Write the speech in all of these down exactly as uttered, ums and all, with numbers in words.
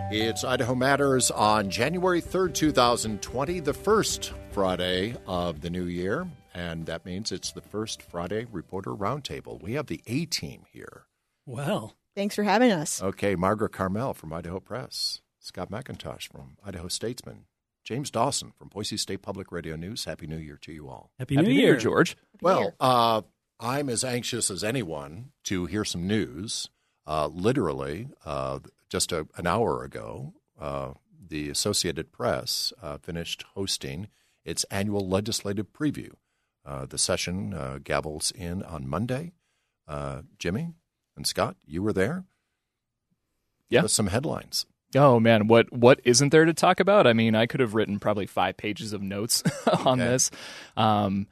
It's Idaho Matters on January third, twenty twenty, the first Friday of the new year, and that means it's the first Friday Reporter Roundtable. We have the A-team here. Well, thanks for having us. Okay, Margaret Carmel from Idaho Press, Scott McIntosh from Idaho Statesman, James Dawson from Boise State Public Radio News. Happy New Year to you all. Happy New, Happy New Year. Year, George. Happy well, year. Uh, I'm as anxious as anyone to hear some news. Uh, literally, uh, just a, an hour ago, uh, the Associated Press uh, finished hosting its annual legislative preview. Uh, the session uh, gavels in on Monday. Uh, Jimmy and Scott, you were there. Yeah. Give us some headlines. Oh, man, what what isn't there to talk about? I mean, I could have written probably five pages of notes on Okay. this. Um,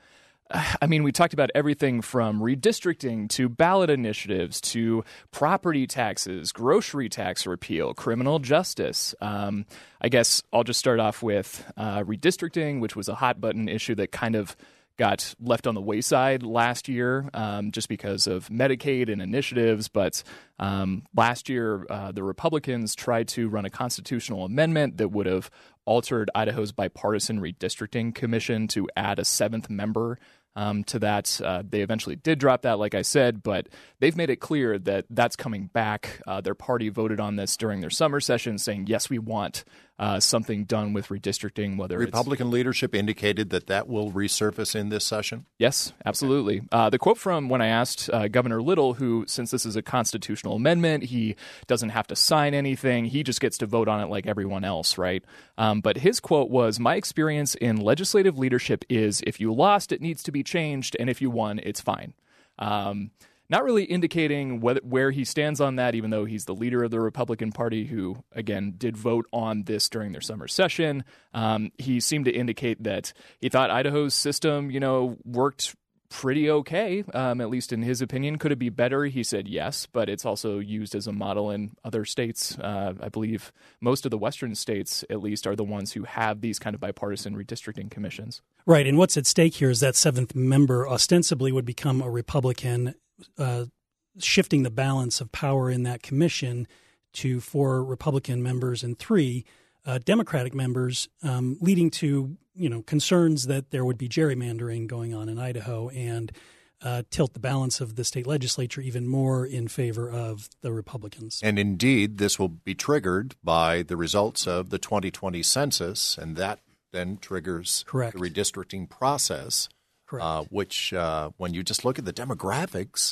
I mean, we talked about everything from redistricting to ballot initiatives to property taxes, grocery tax repeal, criminal justice. Um, I guess I'll just start off with uh, redistricting, which was a hot button issue that kind of got left on the wayside last year um, just because of Medicaid and initiatives. But um, last year, uh, the Republicans tried to run a constitutional amendment that would have altered Idaho's bipartisan redistricting commission to add a seventh member um, to that. Uh, they eventually did drop that, like I said, but they've made it clear that that's coming back. Uh, their party voted on this during their summer session, saying, yes, we want uh, something done with redistricting, whether Republican it's... leadership indicated that that will resurface in this session? Yes, absolutely. Uh, the quote from when I asked uh, Governor Little, who, since this is a constitutional amendment, he doesn't have to sign anything. He just gets to vote on it like everyone else, right? Um, but his quote was, my experience in legislative leadership is if you lost, it needs to be changed, and if you won, it's fine. Um, not really indicating whether, where he stands on that, even though he's the leader of the Republican Party who, again, did vote on this during their summer session. Um, he seemed to indicate that he thought Idaho's system, you know, worked pretty okay, um, at least in his opinion. Could it be better? He said yes, but it's also used as a model in other states. Uh, I believe most of the western states, at least, are the ones who have these kind of bipartisan redistricting commissions. Right, and what's at stake here is that seventh member ostensibly would become a Republican, uh, shifting the balance of power in that commission to four Republican members and three uh, Democratic members, um, leading to you know concerns that there would be gerrymandering going on in Idaho and uh, tilt the balance of the state legislature even more in favor of the Republicans. And indeed, this will be triggered by the results of the twenty twenty census, and that then triggers Correct. the redistricting process. Correct. Uh, which, uh, when you just look at the demographics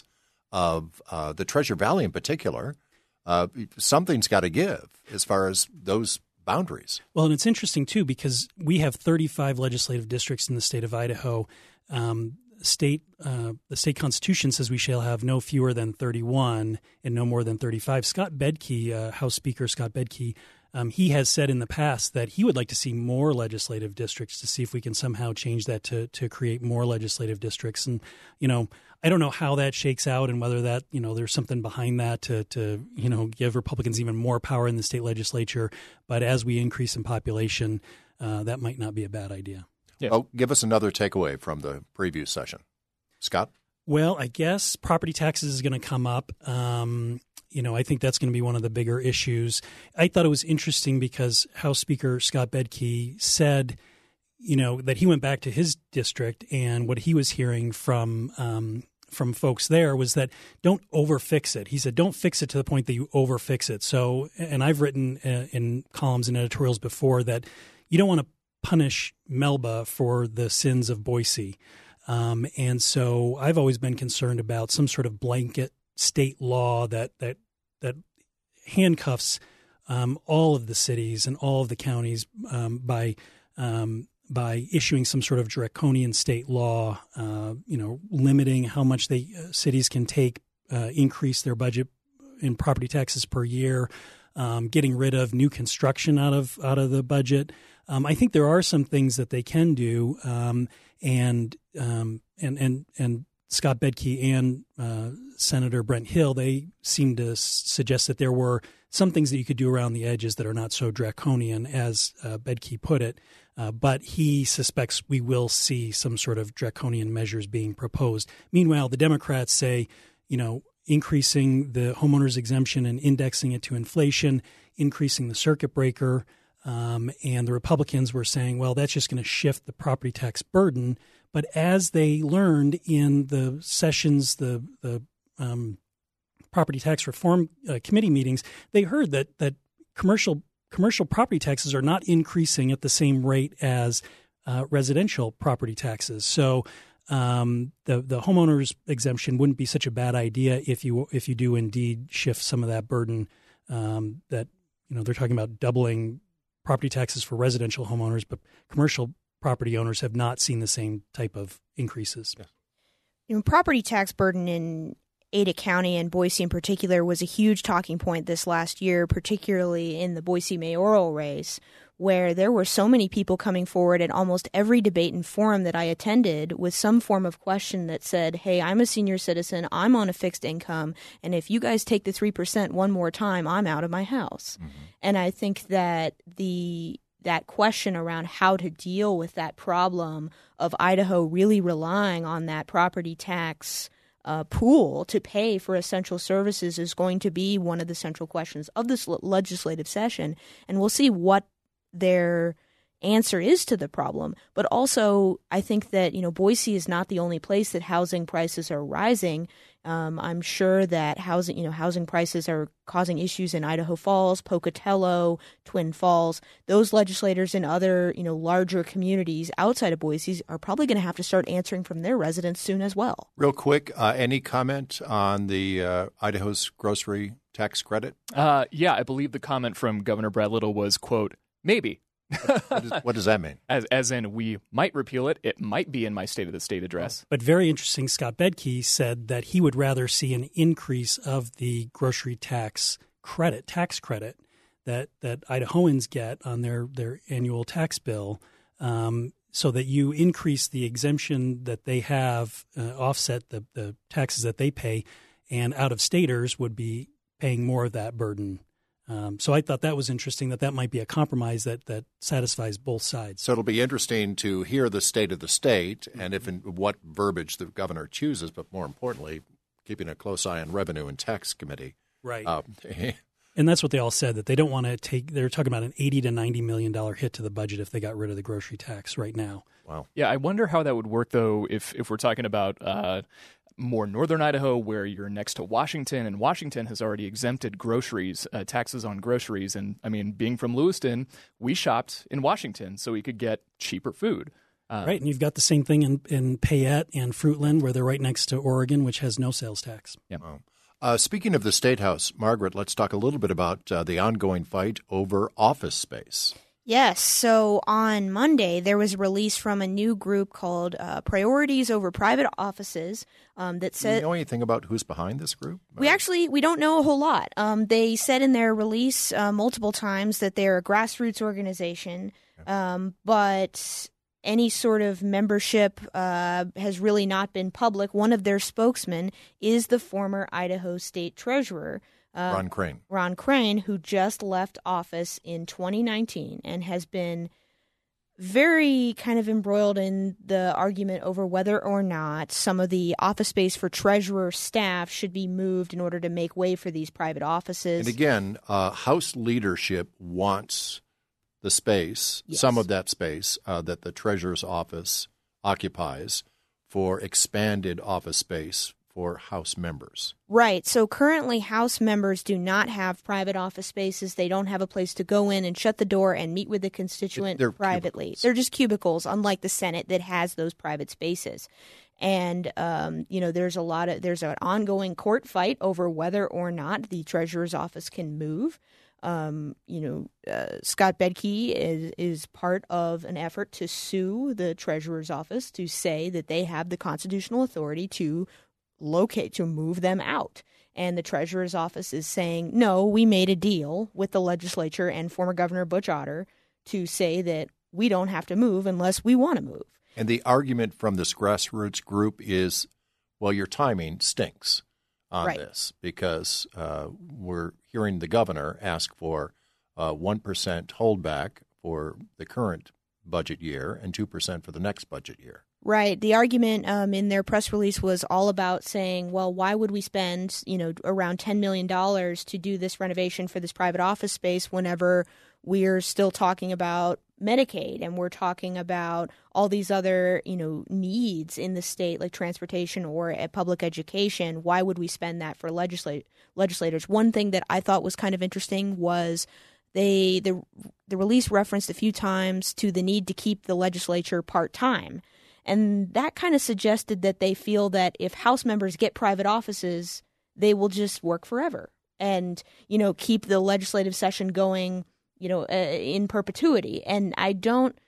of uh, the Treasure Valley in particular, uh, something's got to give as far as those boundaries. Well, and it's interesting, too, because we have thirty-five legislative districts in the state of Idaho. Um, state uh, the state constitution says we shall have no fewer than thirty-one and no more than thirty-five. Scott Bedke, uh, House Speaker Scott Bedke, Um, he has said in the past that he would like to see more legislative districts to see if we can somehow change that to to create more legislative districts. And, you know, I don't know how that shakes out and whether that, you know, there's something behind that to, to, you know, give Republicans even more power in the state legislature. But as we increase in population, uh, that might not be a bad idea. Yes. Oh, give us another takeaway from the preview session. Scott? Well, I guess property taxes is going to come up. Um You know, I think that's going to be one of the bigger issues. I thought it was interesting because House Speaker Scott Bedke said, you know, that he went back to his district and what he was hearing from um, from folks there was that don't overfix it. He said, don't fix it to the point that you overfix it. So, and I've written uh, in columns and editorials before that you don't want to punish Melba for the sins of Boise. Um, and so I've always been concerned about some sort of blanket state law that that that handcuffs um, all of the cities and all of the counties um, by um, by issuing some sort of draconian state law, uh, you know, limiting how much they uh, cities can take, uh, increase their budget in property taxes per year, um, getting rid of new construction out of out of the budget. Um, I think there are some things that they can do, um, and um, and and and. Scott Bedke and uh, Senator Brent Hill, they seem to s- suggest that there were some things that you could do around the edges that are not so draconian, as uh, Bedke put it. Uh, but he suspects we will see some sort of draconian measures being proposed. Meanwhile, the Democrats say, you know, increasing the homeowners exemption and indexing it to inflation increasing the circuit breaker. Um, and the Republicans were saying, well, that's just going to shift the property tax burden. But as they learned in the sessions, the the um, property tax reform uh, committee meetings, they heard that that commercial commercial property taxes are not increasing at the same rate as uh, residential property taxes. So um, the the homeowners exemption wouldn't be such a bad idea if you if you do indeed shift some of that burden. Um, that you know they're talking about doubling property taxes for residential homeowners, but commercial property owners have not seen the same type of increases. Yes. You know, property tax burden in Ada County and Boise in particular was a huge talking point this last year, particularly in the Boise mayoral race, where there were so many people coming forward at almost every debate and forum that I attended with some form of question that said, hey, I'm a senior citizen, I'm on a fixed income, and if you guys take the three percent one more time, I'm out of my house. Mm-hmm. And I think that the that question around how to deal with that problem of Idaho really relying on that property tax uh, pool to pay for essential services is going to be one of the central questions of this legislative session. And we'll see what their answer is to the problem. But also, I think that, you know, Boise is not the only place that housing prices are rising. Um, I'm sure that housing, you know, housing prices are causing issues in Idaho Falls, Pocatello, Twin Falls. Those legislators in other, you know, larger communities outside of Boise are probably going to have to start answering from their residents soon as well. Real quick, uh, any comment on the uh, Idaho's grocery tax credit? Uh, yeah, I believe the comment from Governor Brad Little was, quote, maybe. what, does, what does that mean? As as in, we might repeal it. It might be in my State of the State address. But very interesting, Scott Bedke said that he would rather see an increase of the grocery tax credit, tax credit that, that Idahoans get on their, their annual tax bill, um, so that you increase the exemption that they have, uh, offset the, the taxes that they pay, and out-of-staters would be paying more of that burden. Um, so I thought that was interesting, that that might be a compromise that, that satisfies both sides. So it'll be interesting to hear the state of the state and if and what verbiage the governor chooses, but more importantly, keeping a close eye on Revenue and Tax Committee. Right. Uh, and that's what they all said, that they don't want to take – they're talking about an eighty to ninety million dollars hit to the budget if they got rid of the grocery tax right now. Wow. Yeah, I wonder how that would work, though, if, if we're talking about uh, – more northern Idaho, where you're next to Washington, and Washington has already exempted groceries, uh, taxes on groceries. And I mean, being from Lewiston, we shopped in Washington so we could get cheaper food. Uh, right, and you've got the same thing in, in Payette and Fruitland, where they're right next to Oregon, which has no sales tax. Yeah. Wow. Uh, speaking of the State House, Margaret, let's talk a little bit about uh, the ongoing fight over office space. Yes. So on Monday, there was a release from a new group called uh, Priorities Over Private Offices um, that said. Do you know anything about who's behind this group? We actually we don't know a whole lot. Um, they said in their release uh, multiple times that they're a grassroots organization, um, but any sort of membership uh, has really not been public. One of their spokesmen is the former Idaho State Treasurer. Uh, Ron Crane. Ron Crane, who just left office in twenty nineteen and has been very kind of embroiled in the argument over whether or not some of the office space for treasurer staff should be moved in order to make way for these private offices. And again, uh, House leadership wants the space, yes. some of that space uh, that the treasurer's office occupies for expanded office space for House members. Right. So currently House members do not have private office spaces. They don't have a place to go in and shut the door and meet with the constituent They're privately. cubicles. They're just cubicles, unlike the Senate that has those private spaces. And, um, you know, there's a lot of there's an ongoing court fight over whether or not the treasurer's office can move. Um, you know, uh, Scott Bedke is, is part of an effort to sue the treasurer's office to say that they have the constitutional authority to locate, to move them out. And the treasurer's office is saying, no, we made a deal with the legislature and former Governor Butch Otter to say that we don't have to move unless we want to move. And the argument from this grassroots group is, well, your timing stinks on right. this because uh, we're hearing the governor ask for uh, one percent holdback for the current budget year and two percent for the next budget year. Right. The argument um, in their press release was all about saying, well, why would we spend, you know, around ten million dollars to do this renovation for this private office space whenever we're still talking about Medicaid and we're talking about all these other, you know, needs in the state like transportation or uh, public education. Why would we spend that for legislat- legislators? One thing that I thought was kind of interesting was they the the release referenced a few times to the need to keep the legislature part-time. And that kind of suggested that they feel that if House members get private offices, they will just work forever and, you know, keep the legislative session going, you know, uh, in perpetuity. And I don't,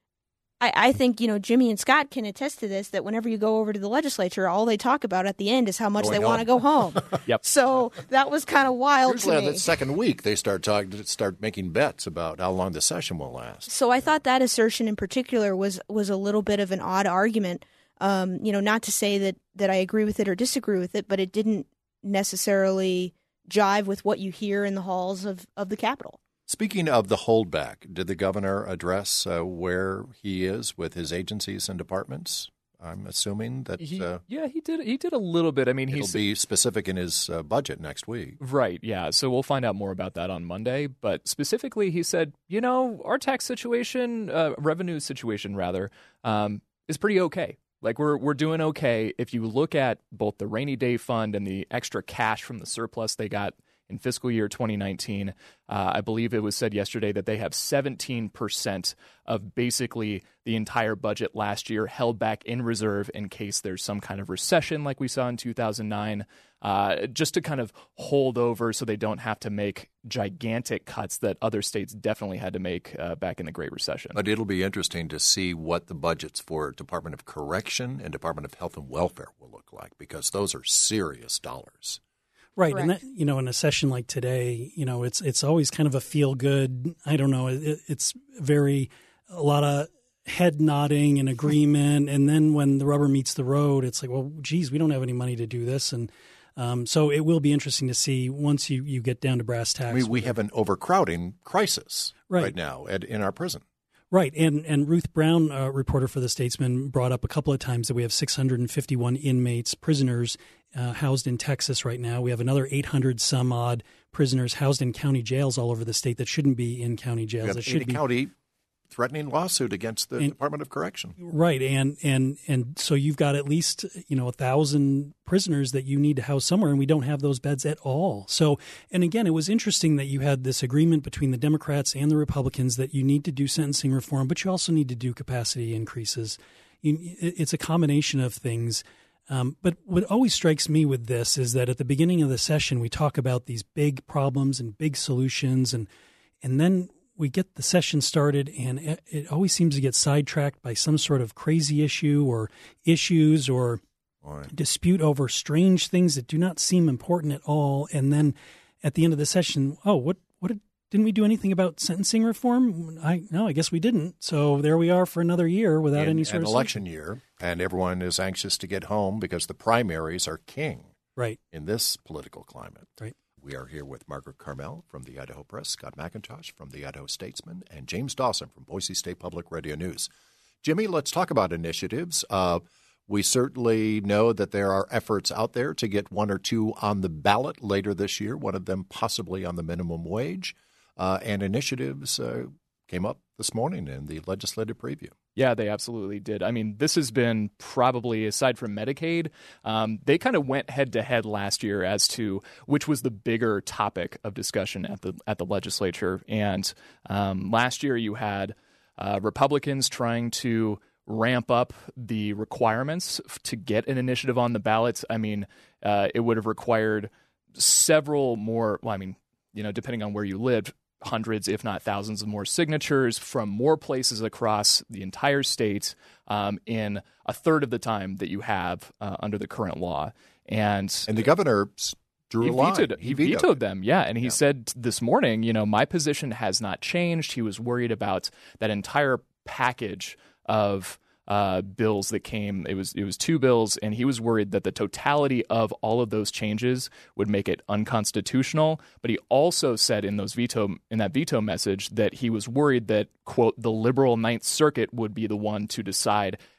I, I think, you know, Jimmy and Scott can attest to this, that whenever you go over to the legislature, all they talk about at the end is how much Going they want to home. go home. Yep. So that was kind of wild Usually to on me. the second week, they start talking, start making bets about how long the session will last. So I thought that assertion in particular was was a little bit of an odd argument. Um, you know, not to say that, that I agree with it or disagree with it, but it didn't necessarily jive with what you hear in the halls of, of the Capitol. Speaking of the holdback, did the governor address uh, where he is with his agencies and departments? I'm assuming that He, uh, yeah, he did. He did a little bit. I mean, it'll he's be specific in his uh, budget next week. right. Yeah. So we'll find out more about that on Monday. But specifically, he said, you know, our tax situation, uh, revenue situation rather, um, is pretty okay. Like we're we're doing okay. If you look at both the rainy day fund and the extra cash from the surplus they got in fiscal year twenty nineteen, uh, I believe it was said yesterday that they have seventeen percent of basically the entire budget last year held back in reserve in case there's some kind of recession like we saw in two thousand nine, uh, just to kind of hold over so they don't have to make gigantic cuts that other states definitely had to make uh, back in the Great Recession. But it'll be interesting to see what the budgets for Department of Correction and Department of Health and Welfare will look like, because those are serious dollars. Right, Correct. and that, you know, in a session like today, you know, it's it's always kind of a feel good. I don't know, it, it's very a lot of head nodding and agreement, and then when the rubber meets the road, it's like, well, geez, we don't have any money to do this, and um, so it will be interesting to see once you, you get down to brass tacks. I mean, we have an overcrowding crisis right, Right. now at, in our prison. Right, and and Ruth Brown, uh, reporter for The Statesman, brought up a couple of times that we have six hundred fifty-one inmates, prisoners uh, housed in Texas right now. We have another eight hundred some odd prisoners housed in county jails all over the state that shouldn't be in county jails. We have That should Ada be County threatening lawsuit against the And- Department of Correction. right, and and and so you've got at least you know a thousand prisoners that you need to house somewhere, and we don't have those beds at all. So, and again, it was interesting that you had this agreement between the Democrats and the Republicans that you need to do sentencing reform, but you also need to do capacity increases. You, it's a combination of things. Um, but what always strikes me with this is that at the beginning of the session, we talk about these big problems and big solutions, and and then we get the session started, and it, it always seems to get sidetracked by some sort of crazy issue or issues or Boy. dispute over strange things that do not seem important at all. And then at the end of the session, oh, what what did, didn't we do anything about sentencing reform? I no, I guess we didn't. So there we are for another year without in any sort an of election year, and everyone is anxious to get home because the primaries are king right, in this political climate. right. We are here with Margaret Carmel from the Idaho Press, Scott McIntosh from the Idaho Statesman, and James Dawson from Boise State Public Radio News. Jimmy, let's talk about initiatives. Uh, we certainly know that there are efforts out there to get one or two on the ballot later this year, one of them possibly on the minimum wage, uh, and initiatives uh, came up this morning in the legislative preview. Yeah, they absolutely did. I mean, this has been probably, aside from Medicaid, um, they kind of went head to head last year as to which was the bigger topic of discussion at the at the legislature. And um, last year you had uh, Republicans trying to ramp up the requirements to get an initiative on the ballot. I mean, uh, it would have required several more, well, I mean, you know, depending on where you lived, hundreds, if not thousands of more signatures from more places across the entire state um, in a third of the time that you have uh, under the current law. And, And the governor s- drew he a line. vetoed, he vetoed them, yeah. And he Yeah. said this morning, you know, my position has not changed. He was worried about that entire package of Uh, bills that came. It was it was two bills, and he was worried that the totality of all of those changes would make it unconstitutional. But he also said in those veto in that veto message that he was worried that, quote, the liberal Ninth Circuit would be the one to decide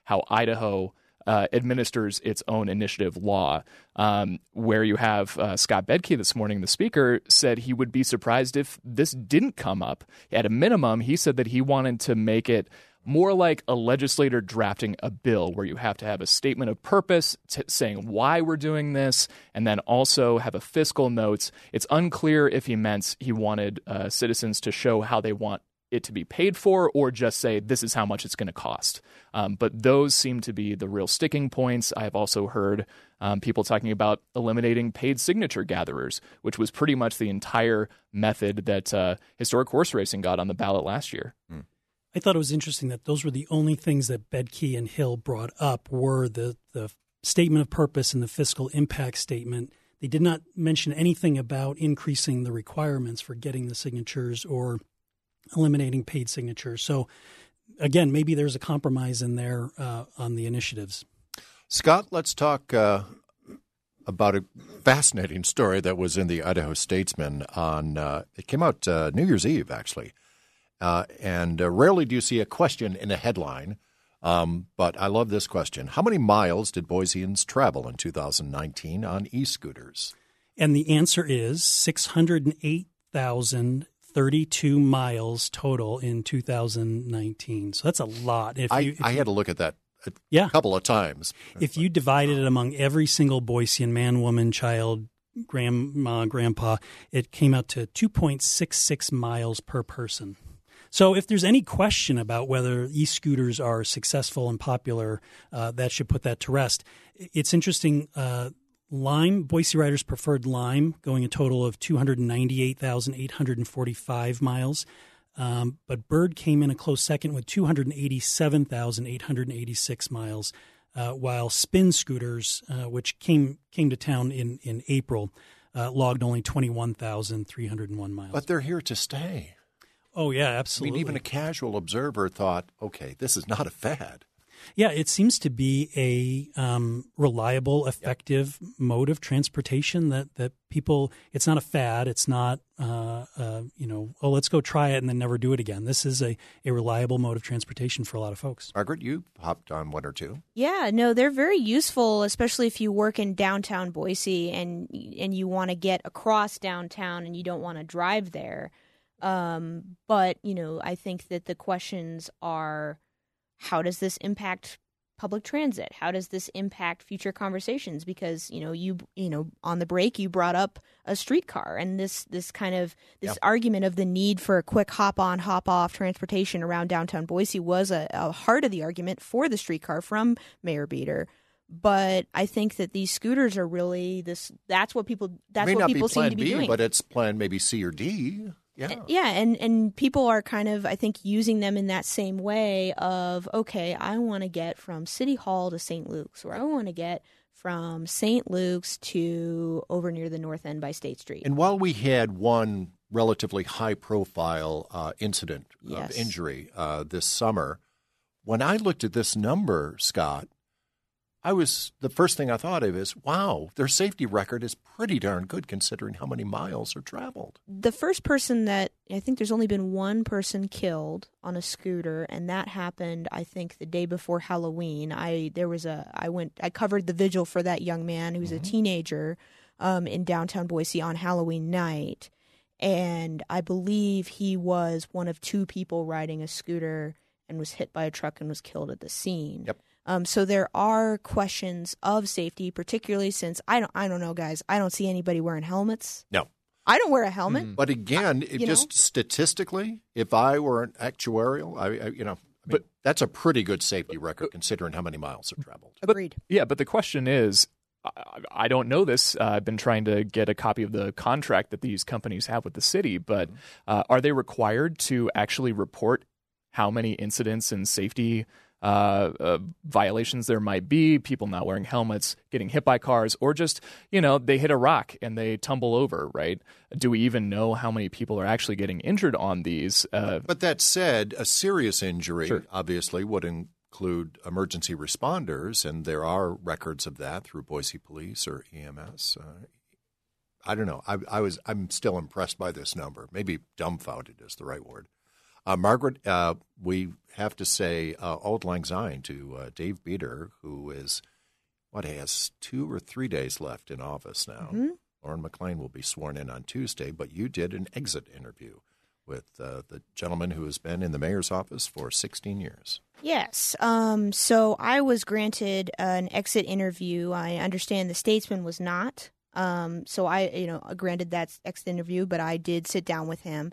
how Idaho uh, administers its own initiative law, um, where you have uh, Scott Bedke this morning, the speaker, said he would be surprised if this didn't come up. At a minimum, he said that he wanted to make it more like a legislator drafting a bill where you have to have a statement of purpose t- saying why we're doing this, and then also have a fiscal note. It's unclear if he meant he wanted uh, citizens to show how they want it to be paid for, or just say this is how much it's going to cost. Um, but those seem to be the real sticking points. I've also heard um, people talking about eliminating paid signature gatherers, which was pretty much the entire method that uh, historic horse racing got on the ballot last year. Mm. I thought it was interesting that those were the only things that Bedke and Hill brought up were the, the statement of purpose and the fiscal impact statement. They did not mention anything about increasing the requirements for getting the signatures or eliminating paid signatures. So, again, maybe there's a compromise in there uh, on the initiatives. Scott, let's talk uh, about a fascinating story that was in the Idaho Statesman on, uh, it came out uh, New Year's Eve, actually. Uh, and uh, rarely do you see a question in a headline, um, but I love this question. How many miles did Boiseans travel in two thousand nineteen on e-scooters? And the answer is six hundred eight thousand thirty-two miles total in two thousand nineteen. So that's a lot. If I, you, if I had to look at that a yeah. couple of times. If you divided it among every single Boisean, man, woman, child, grandma, grandpa, it came out to two point six six miles per person. So if there's any question about whether e-scooters are successful and popular, uh, that should put that to rest. It's interesting. Uh, Lime, Boise Riders preferred Lime, going a total of two hundred ninety-eight thousand eight hundred forty-five miles. Um, but Bird came in a close second with two hundred eighty-seven thousand eight hundred eighty-six miles, uh, while Spin Scooters, uh, which came came to town in, in April, uh, logged only twenty-one thousand three hundred one miles. But they're here to stay. Oh, yeah, absolutely. I mean, even a casual observer thought, okay, this is not a fad. Yeah, it seems to be a um, reliable, effective yep. mode of transportation that, that people – it's not a fad. It's not, uh, uh, you know, oh, let's go try it and then never do it again. This is a, a reliable mode of transportation for a lot of folks. Margaret, you hopped on one or two. Yeah, no, they're very useful, especially if you work in downtown Boise and and you want to get across downtown and you don't want to drive there. Um, but, you know, I think that the questions are, how does this impact public transit? How does this impact future conversations? Because, you know, you you know, on the break, you brought up a streetcar and this this kind of this yep. argument of the need for a quick hop on, hop off transportation around downtown Boise was a, a heart of the argument for the streetcar from Mayor Beater. But I think that these scooters are really this. That's what people. That's May what not people be seem plan to be B, doing. But it's plan maybe C or D. Yeah, yeah, and and people are kind of, I think, using them in that same way of, okay, I want to get from City Hall to Saint Luke's, or I want to get from Saint Luke's to over near the north end by State Street. And while we had one relatively high-profile uh, incident yes. of injury uh, this summer, when I looked at this number, Scott, I was the first thing I thought of is, wow, their safety record is pretty darn good considering how many miles are traveled. The first person that I think there's only been one person killed on a scooter, and that happened, I think, the day before Halloween. I there was a I went I covered the vigil for that young man who was mm-hmm. a teenager um, in downtown Boise on Halloween night, and I believe he was one of two people riding a scooter and was hit by a truck and was killed at the scene. Yep. Um, so there are questions of safety, particularly since I don't, I don't know, guys. I don't see anybody wearing helmets. No, I don't wear a helmet. Mm-hmm. But again, I, it just know? statistically, if I were an actuarial, I, I you know, I mean, but that's a pretty good safety record but, considering how many miles are traveled. Agreed. But, yeah, but the question is, I, I don't know this. Uh, I've been trying to get a copy of the contract that these companies have with the city, but uh, are they required to actually report how many incidents and safety Uh, uh, violations there might be, people not wearing helmets, getting hit by cars, or just, you know, they hit a rock and they tumble over, right? Do we even know how many people are actually getting injured on these? Uh, but that said, a serious injury sure. obviously would include emergency responders, and there are records of that through Boise Police or E M S. Uh, I don't know. I, I was, I'm still impressed by this number. Maybe dumbfounded is the right word. Uh, Margaret, uh, we have to say uh, Auld Lang Syne to uh, Dave Beater, who is, what, has two or three days left in office now. Mm-hmm. Lauren McLean will be sworn in on Tuesday, but you did an exit interview with uh, the gentleman who has been in the mayor's office for sixteen years. Yes. Um, so I was granted an exit interview. I understand the Statesman was not. Um, so I, you know, granted that exit interview, but I did sit down with him.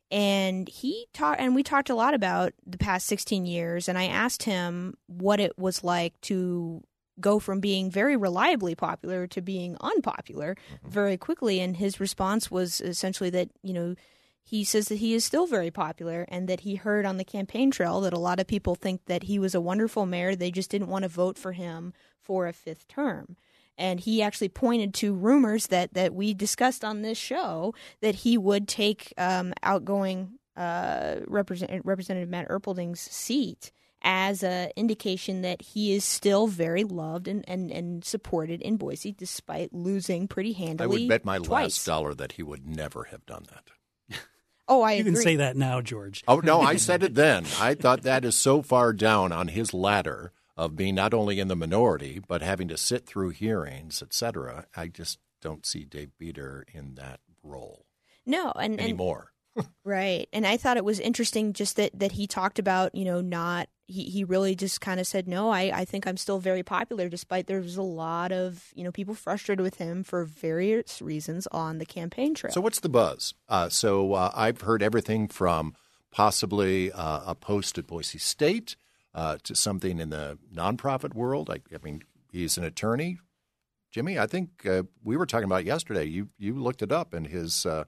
And he talked, and we talked a lot about the past sixteen years. And I asked him what it was like to go from being very reliably popular to being unpopular mm-hmm. very quickly. And his response was essentially that, you know, he says that he is still very popular and that he heard on the campaign trail that a lot of people think that he was a wonderful mayor. They just didn't want to vote for him for a fifth term. And he actually pointed to rumors that, that we discussed on this show that he would take um, outgoing uh, Represent- Representative Matt Erpelding's seat as an indication that he is still very loved and, and, and supported in Boise despite losing pretty handily. I would bet my twice. last dollar that he would never have done that. Oh, I you agree. can say that now, George. Oh, no, I said it then. I thought that is so far down on his ladder of being not only in the minority, but having to sit through hearings, et cetera. I just don't see Dave Beater in that role no, and, anymore. And, right. And I thought it was interesting just that, that he talked about, you know, not he, he really just kind of said, no, I, I think I'm still very popular, despite there was a lot of, you know, people frustrated with him for various reasons on the campaign trail. So what's the buzz? Uh, so uh, I've heard everything from possibly uh, a post at Boise State uh, to something in the nonprofit world. I, I mean, he's an attorney. Jimmy, I think uh, we were talking about yesterday. You you looked it up, and his uh,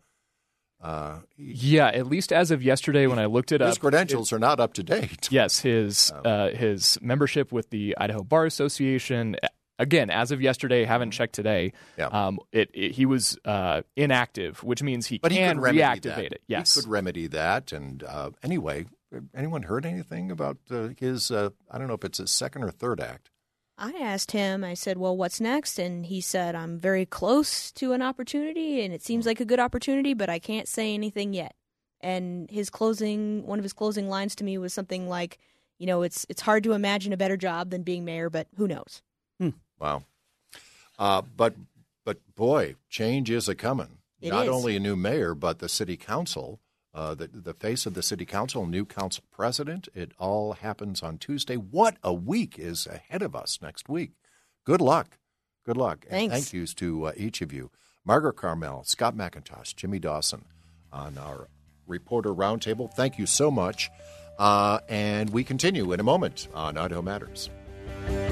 uh, he, yeah, at least as of yesterday when I looked it his up, his credentials it, are not up to date. Yes, his uh, his membership with the Idaho Bar Association. Again, as of yesterday, haven't checked today. Yeah. Um, it, it he was uh, inactive, which means he but can he could reactivate that. it. Yes, he could remedy that. And uh, anyway, anyone heard anything about uh, his? Uh, I don't know if it's his second or third act. I asked him, I said, well, what's next? And he said, I'm very close to an opportunity, and it seems like a good opportunity, but I can't say anything yet. And his closing, one of his closing lines to me was something like, you know, it's it's hard to imagine a better job than being mayor, but who knows? Hmm. Wow. Uh, but, but boy, change is a-coming. It Not is. only a new mayor, but the city council. Uh, the, the face of the city council, new council president. It all happens on Tuesday. What a week is ahead of us next week. Good luck. Good luck. Thanks. And thank yous to uh, each of you. Margaret Carmel, Scott McIntosh, Jimmy Dawson on our Reporter Roundtable. Thank you so much. Uh, and we continue in a moment on Idaho Matters.